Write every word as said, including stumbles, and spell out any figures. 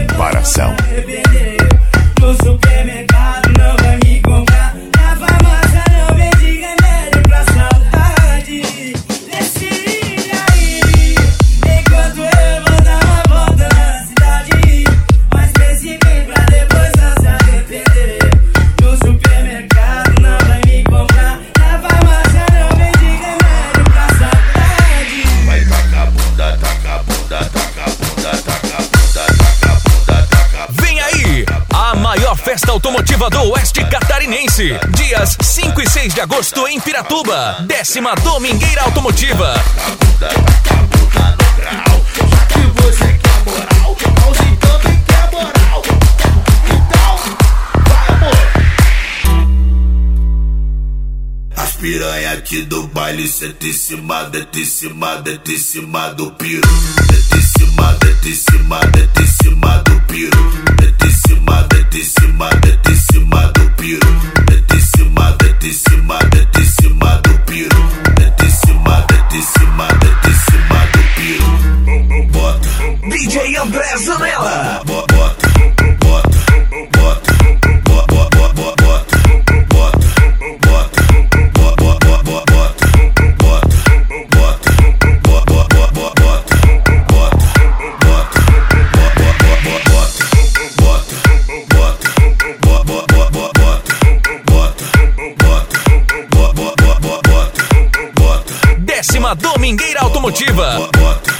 comparação. No supermercado não vai me comprar, na farmácia não vende remédio pra saudade. Decide aí, enquanto eu vou dar uma volta na cidade. Mas pense bem pra depois não se arrepender. No supermercado não vai me comprar, na farmácia não vende remédio pra saudade. Vai taca a bunda, taca a bunda, taca a bunda, taca a bunda, taca a bunda, taca a bunda. Vem aí, a maior festa automotiva do Oeste Catarinense. Dias cinco e seis de agosto em Piratuba. Décima Domingueira Automotiva. Taca a bunda, taca a bunda no grau. Já que você quer moral, o Raulzinho também quer moral. Então, vai amor. As piranha aqui do baile senta em cima, deita em cima, deita em cima do piro. Deita em cima, deita em cima, deita em cima do piro. Deita em cima, deita em cima, deita em cima do piro. Deita em cima, deita em cima, deita em cima do piro. Deita em cima, deita em cima, deita em cima do piro. Bota D J André Zanella. Bota, bota, bota, bota, bota, bota, bota, bota, bota, bota, Décima Domingueira Automotiva.